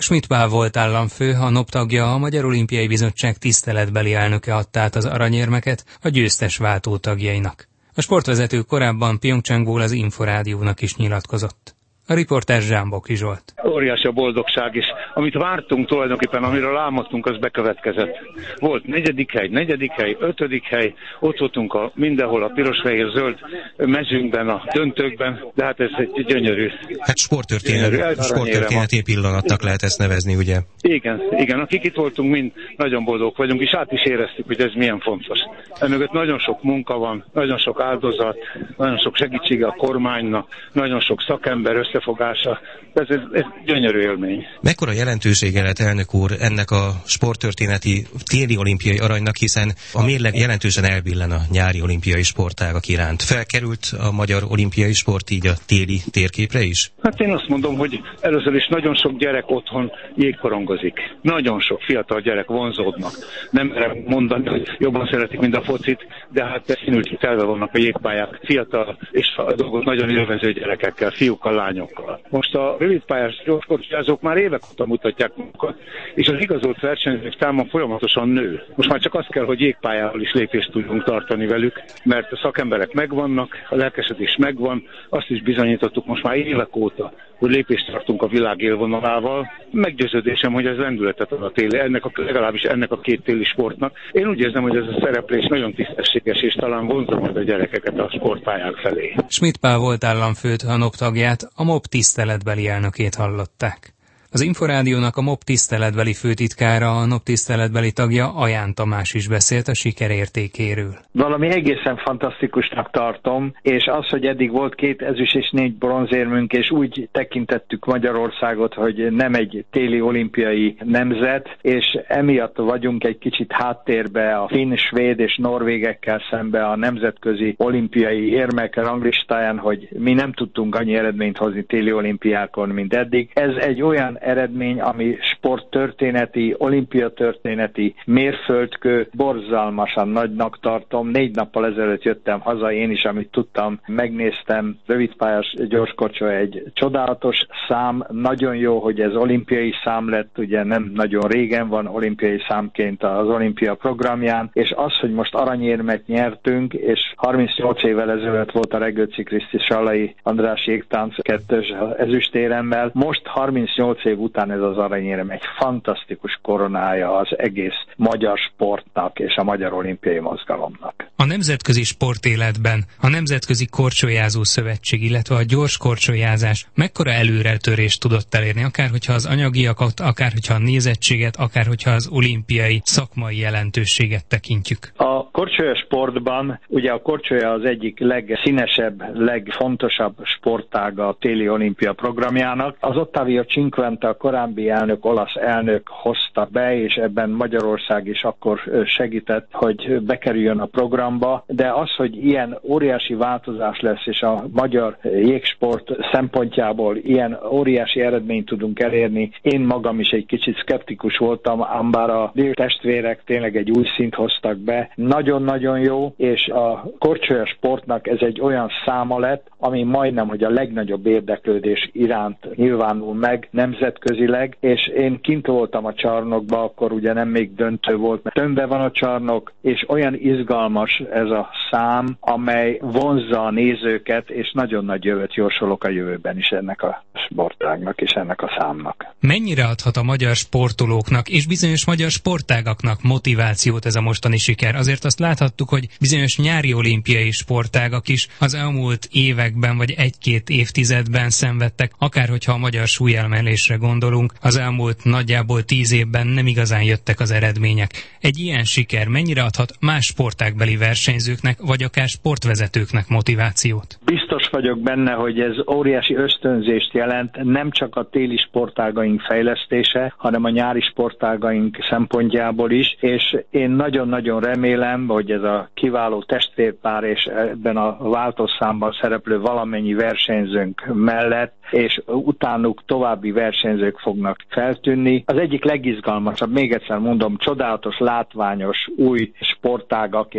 Schmidt Pál volt államfő, a NOP tagja, a Magyar Olimpiai Bizottság tiszteletbeli elnöke adta át az aranyérmeket a győztes váltótagjainak. A sportvezető korábban Pyeongchangból az Inforádiónak is nyilatkozott. A riporter Zsámbokli Zsolt. Óriási a boldogság is. Amit vártunk tulajdonképpen, amiről álmodtunk, az bekövetkezett. Volt negyedik hely, ötödik hely, ott voltunk mindenhol a piros-fehér-zöld mezőnkben, a döntőkben, de hát ez egy gyönyörű. Hát sporttörténeti pillanatnak lehet ezt nevezni, ugye? Igen, akik itt voltunk, mind nagyon boldogok vagyunk, és át is éreztük, hogy ez milyen fontos. Emögött nagyon sok munka van, nagyon sok áldozat, nagyon sok segítsége a kormánynak, nagyon sok szakember összefogása. Ez gyönyörű élmény. Mekkora jelentősége lett, elnök úr, ennek a sporttörténeti téli olimpiai aranynak, hiszen a mérleg jelentősen elbillen a nyári olimpiai sportágak iránt. Felkerült a magyar olimpiai sport így a téli térképre is? Hát én azt mondom, hogy először is nagyon sok gyerek otthon jégkorongozik. Nagyon sok fiatal gyerek vonzódnak. Nem merem mondani, hogy jobban szeretik, mint a focit, de hát színült telve vannak a jégpályák fiatal és a dolgot nagyon élvező gyerekekkel, fiúkkal, lányokkal. Most a rövidpályás gyorskorcsolyázók már évek óta mutatják magukat, és az igazolt versenyzők száma folyamatosan nő. Most már csak az kell, hogy jégpályával is lépést tudjunk tartani velük, mert a szakemberek megvannak, a lelkesedés megvan, azt is bizonyítottuk most már évek óta, hogy lépést tartunk a világ élvonalával. Meggyőződésem, hogy ez lendületet ad a téli, legalábbis ennek a két téli sportnak. Én úgy érzem, hogy ez a szereplés nagyon tisztességes, és talán vonzza majd a gyerekeket a sportpályák felé. Schmidt Pál volt államfőt, a NOP tagját, a MOP tiszteletbeli elnökét hallották. Az Inforádiónak a MOP tiszteletbeli főtitkára, a NOP tiszteletbeli tagja Aján Tamás is beszélt a siker értékéről. Valami egészen fantasztikusnak tartom, és az, hogy eddig volt 2 ezüst és 4 bronzérmünk, és úgy tekintettük Magyarországot, hogy nem egy téli olimpiai nemzet, és emiatt vagyunk egy kicsit háttérbe a finn, svéd és norvégekkel szembe a nemzetközi olimpiai érmek ranglistáján, hogy mi nem tudtunk annyi eredményt hozni téli olimpiákon, mint eddig. Ez egy olyan eredmény, ami sporttörténeti, olimpiatörténeti mérföldkő, borzalmasan nagynak tartom. 4 nappal ezelőtt jöttem haza, én is, amit tudtam, megnéztem, rövidpályás gyorskorcsolya egy csodálatos szám, nagyon jó, hogy ez olimpiai szám lett, ugye nem nagyon régen van olimpiai számként az olimpia programján, és az, hogy most aranyérmet nyertünk, és 38 évvel ezelőtt volt a Regőci Kriszti Sallai András jégtánc 2-ös ezüstéremmel, most 38 év után ez az aranyérem egy fantasztikus koronája az egész magyar sportnak és a magyar olimpiai mozgalomnak. A nemzetközi sportéletben a Nemzetközi Korcsolyázó Szövetség, illetve a gyors korcsolyázás mekkora előretörést tudott elérni, akár hogyha az anyagiakat, akár hogyha a nézettséget, akár hogyha az olimpiai szakmai jelentőséget tekintjük? A korcsolya sportban ugye a korcsolya az egyik legszínesebb, legfontosabb sportága a téli olimpia programjának. Az Ottavio Cinquanta, a korábbi elnök, olasz elnök hozta be, és ebben Magyarország is akkor segített, hogy bekerüljön a programba, de az, hogy ilyen óriási változás lesz, és a magyar jégsport szempontjából ilyen óriási eredményt tudunk elérni, én magam is egy kicsit szkeptikus voltam, ám bár a Dill testvérek tényleg egy új szint hoztak be. Nagyon-nagyon jó, és a korcsolya sportnak ez egy olyan száma lett, ami majdnem, hogy a legnagyobb érdeklődés iránt nyilvánul meg nemzetközileg, és én kint voltam a csarnokba, akkor ugye nem még döntő volt, mert tömbbe van a csarnok, és olyan izgalmas ez a szám, amely vonzza a nézőket, és nagyon nagy jövőt jósolok a jövőben is ennek a sportágnak és ennek a számnak. Mennyire adhat a magyar sportolóknak és bizonyos magyar sportágaknak motivációt ez a mostani siker? Azért azt láthattuk, hogy bizonyos nyári olimpiai sportágak is az elmúlt években vagy 1-2 évtizedben szenvedtek, akár hogyha a magyar súlyemelésre gondolunk, az elmúlt nagyjából 10 évben nem igazán jöttek az eredmények. Egy ilyen siker mennyire adhat más sportágbeli versenyzőknek, vagy akár sportvezetőknek motivációt? Biztos vagyok benne, hogy ez óriási ösztönzést jelent, nem csak a téli sportágaink fejlesztése, hanem a nyári sportágaink szempontjából is, és én nagyon-nagyon remélem, hogy ez a kiváló testvérpár és ebben a váltószámban szereplő valamennyi versenyzőnk mellett, és utánuk további versenyzők fognak feltűnni. Az egyik legizgalmasabb, még egyszer mondom, csodálatos, látványos új sportágak és új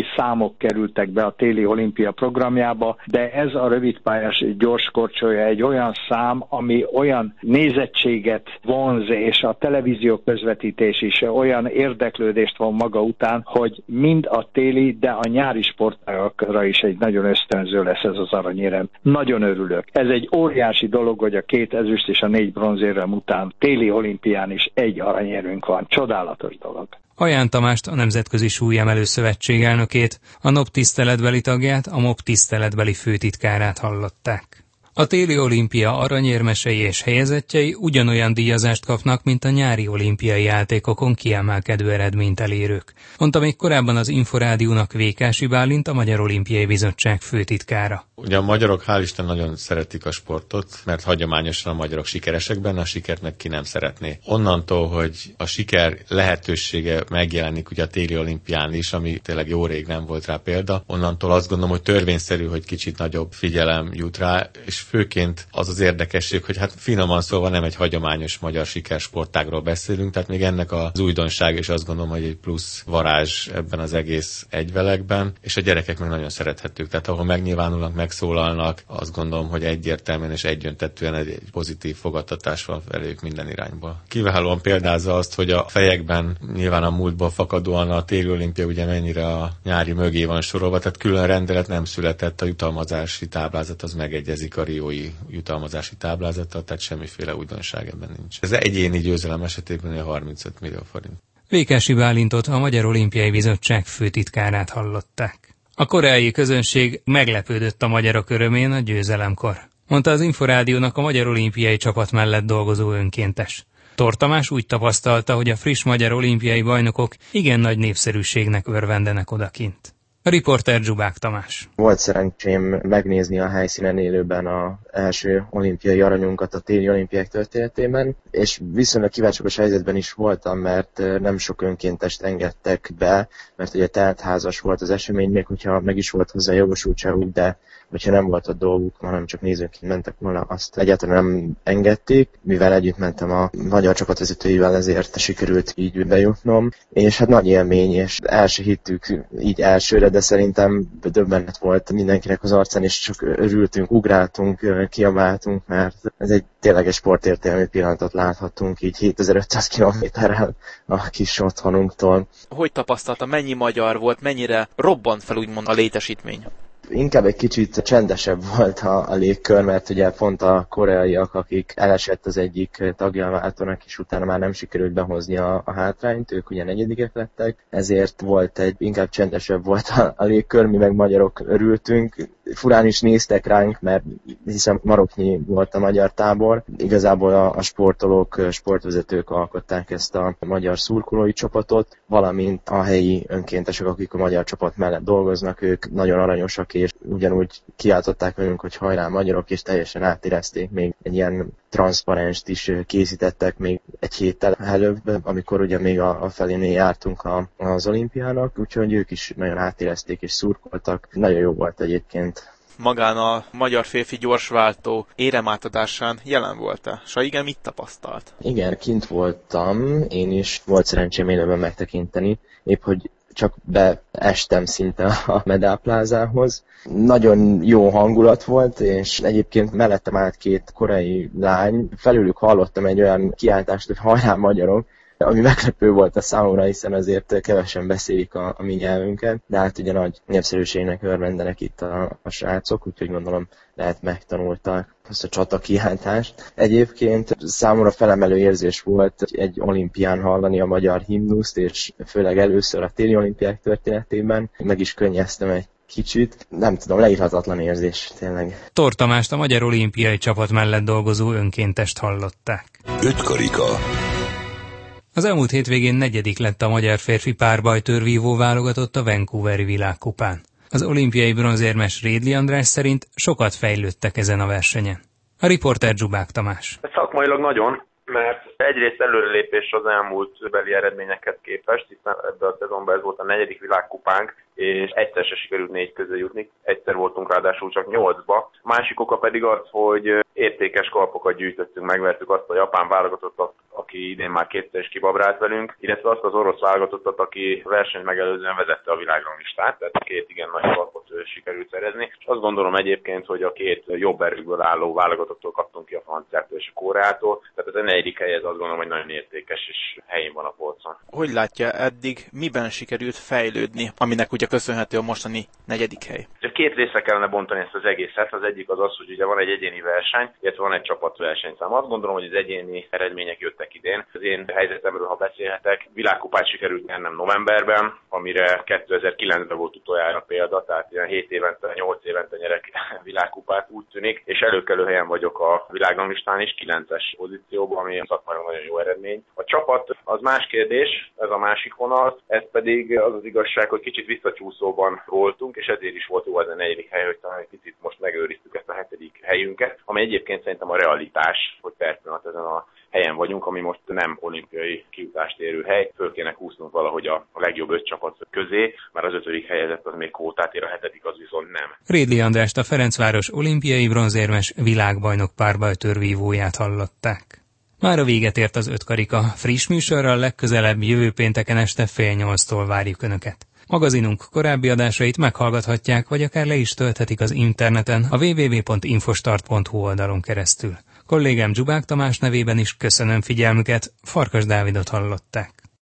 új számok kerültek be a téli olimpia programjába, de ez a rövidpályás gyorskorcsolya egy olyan szám, ami olyan nézettséget vonz, és a televízió közvetítés is olyan érdeklődést von maga után, hogy mind a téli, de a nyári sportágakra is egy nagyon ösztönző lesz ez az aranyérem. Nagyon örülök. Ez egy óriási dolog, hogy a 2 ezüst és a 4 bronzérem után téli olimpián is egy aranyérünk van. Csodálatos dolog. Aján Tamást, a Nemzetközi Súlyemelő Szövetség elnökét, a NOB tiszteletbeli tagját, a MOB tiszteletbeli főtitkárát hallották. A téli olimpia aranyérmesei és helyezettjei ugyanolyan díjazást kapnak, mint a nyári olimpiai játékokon kiemelkedő eredményt elérők, mondta még korábban az Inforádiónak Vékási Bálint, a Magyar Olimpiai Bizottság főtitkára. Ugye a magyarok hál' Isten nagyon szeretik a sportot, mert hagyományosan a magyarok sikeresek benne, a sikert meg ki nem szeretné. Onnantól, hogy a siker lehetősége megjelenik ugye a téli olimpián is, ami tényleg jó rég nem volt rá példa, onnantól azt gondolom, hogy törvényszerű, hogy kicsit nagyobb figyelem jut rá, és főként az az érdekesség, hogy hát finoman szólva nem egy hagyományos magyar sikersportágról beszélünk, tehát még ennek az újdonság, és azt gondolom, hogy egy plusz varázs ebben az egész egyvelegben, és a gyerekek meg nagyon szerethetők, tehát ahol megnyilvánulnak, megszólalnak, azt gondolom, hogy egyértelműen és egyöntetően egy pozitív fogadtatás van feléjük minden irányból. Kiválóan példázza azt, hogy a fejekben nyilván a múltból fakadóan a téli olimpia ugye mennyire a nyári mögé van sorolva, tehát külön rendelet nem született, a jutalmazási táblázat az megegyezik a riói jutalmazási táblázattal, tehát semmiféle újdonság ebben nincs. Ez egyéni győzelem esetében 35 millió forint. Vékási Bálintot, a Magyar Olimpiai Bizottság főtitkárát hallották. A koreai közönség meglepődött a magyarok örömén a győzelemkor, mondta az Inforádiónak a Magyar Olimpiai Csapat mellett dolgozó önkéntes. Tóth Tamás úgy tapasztalta, hogy a friss magyar olimpiai bajnokok igen nagy népszerűségnek örvendenek odakint. A riporter Zsubák Tamás. Volt szerencsém megnézni a helyszínen élőben az első olimpiai aranyunkat a téli olimpiák történetében, és viszonylag kívánságos helyzetben is voltam, mert nem sok önkéntest engedtek be, mert ugye teltházas volt az esemény, még hogyha meg is volt hozzá jogosultságuk, de hogyha nem volt a dolguk, hanem csak nézőként mentek volna, azt egyáltalán nem engedték, mivel együtt mentem a magyar csapatvezetőivel, ezért sikerült így bejutnom, és hát nagy élmény, és el se hittük így elsőre, de szerintem döbbenet volt mindenkinek az arcán, és csak örültünk, ugráltunk, kiabáltunk, mert ez egy tényleges sportértelmű pillanatot láthattunk így 7500 kilométerrel a kis otthonunktól. Hogy tapasztalta, mennyi magyar volt, mennyire robbant fel úgymond a létesítmény? Inkább egy kicsit csendesebb volt a légkör, mert ugye pont a koreaiak, akik elesett az egyik tagja a váltónak, és utána már nem sikerült behozni a hátrányt, ők ugye negyedikek lettek, ezért volt inkább csendesebb volt a légkör, mi meg magyarok örültünk. Furán is néztek ránk, mert hiszen maroknyi volt a magyar tábor. Igazából a sportolók, sportvezetők alkották ezt a magyar szurkolói csapatot, valamint a helyi önkéntesek, akik a magyar csapat mellett dolgoznak, ők nagyon aranyosak, és ugyanúgy kiáltották velünk, hogy hajrá magyarok, és teljesen átérezték. Még egy ilyen transzparenst is készítettek még egy héttel előbb, amikor ugye még a felénél jártunk az olimpiának, úgyhogy ők is nagyon átérezték és szurkoltak. Nagyon jó volt egyébként. Magán a magyar férfi gyorsváltó éremátadásán jelen volt-e? S ha igen, mit tapasztalt? Igen, kint voltam, én is volt szerencsém élőben megtekinteni, épp hogy csak beestem szinte a medálplázához. Nagyon jó hangulat volt, és egyébként mellettem állt 2 koreai lány. Felülük hallottam egy olyan kiáltást, hogy hajrá magyarok, ami meglepő volt a számomra, hiszen azért kevesen beszélik a mi nyelvünket, de hát ugye nagy népszerűségnek örvendenek itt a srácok, úgyhogy gondolom lehet megtanulták azt a csata kiáltást. Egyébként számomra felemelő érzés volt egy olimpián hallani a magyar himnuszt, és főleg először a téli olimpiák történetében. Meg is könnyeztem egy kicsit. Nem tudom, leírhatatlan érzés, tényleg. Tóth Tamást, a Magyar Olimpiai Csapat mellett dolgozó önkéntest hallották. 5 karika. Az elmúlt hétvégén 4. lett a magyar férfi párbajtőrvívó válogatott a Vancouveri világkupán. Az olimpiai bronzérmes Rédli András szerint sokat fejlődtek ezen a versenyen. A riporter Zsubák Tamás. Szakmailag nagyon. mert egyrészt előrelépés az elmúlt beli eredményeket képest, hiszen ebben a szezonban ez volt a 4. világkupánk, és egyszer se sikerült 4 közé jutni, egyszer voltunk ráadásul csak 8-ba. Másik oka pedig az, hogy értékes kalpokat gyűjtöttünk, megvertük azt a japán válogatottat, aki idén már 2-szer is kibabrált velünk, illetve azt az orosz válogatottat, aki versenyt megelőzően vezette a világranglistát, tehát 2 igen nagy kalpot sikerült szerezni. És azt gondolom egyébként, hogy a 2 jobb erőből álló válogatottól kaptunk ki a franciától és a Koreától, tehát az a 4. hely, ez azt gondolom, hogy nagyon értékes és helyén van a polcon. Hogy látja eddig, miben sikerült fejlődni, aminek ugye köszönhető a mostani 4. hely? 2 részre kellene bontani ezt az egészet. Az egyik az az, hogy ugye van egy egyéni verseny, illetve van egy csapatversenyszám. Azt gondolom, hogy az egyéni eredmények jöttek idén. Az én helyzetemről, ha beszélhetek, világkupát sikerült nyernem novemberben, amire 2009-ben volt utoljára példa, tehát ilyen 7 évente, 8 évente nyerek világkupát, úgy tűnik, és előkelő helyen vagyok a világranglistán is, 9-es pozícióban, ami szakmailag nagyon jó eredmény. A csapat az más kérdés, ez a másik vonal, ez pedig az az igazság, hogy kicsit visszacsúszóban voltunk, és ezért is volt jó az a 4. hely, hogy talán egy picit most megőriztük ezt a 7. helyünket, ami egyébként szerintem a realitás, hogy per pillanat ezen a helyen vagyunk, ami most nem olimpiai kijutást érő hely, föl kéne kúsznunk valahogy a legjobb 5 csapat közé, mert az 5. helyezett az még kvótát ér, a 7. az viszont nem. Rédli Andrást, a Ferencváros olimpiai bronzérmes világbajnok párbajtőrvívóját hallották. Már a véget ért az 5 karika. Friss műsorral legközelebb jövő pénteken este 7:30-tól várjuk Önöket. Magazinunk korábbi adásait meghallgathatják, vagy akár le is tölthetik az interneten a www.infostart.hu oldalon keresztül. Kollégám Zsubák Tamás nevében is köszönöm figyelmüket, Farkas Dávidot hallották.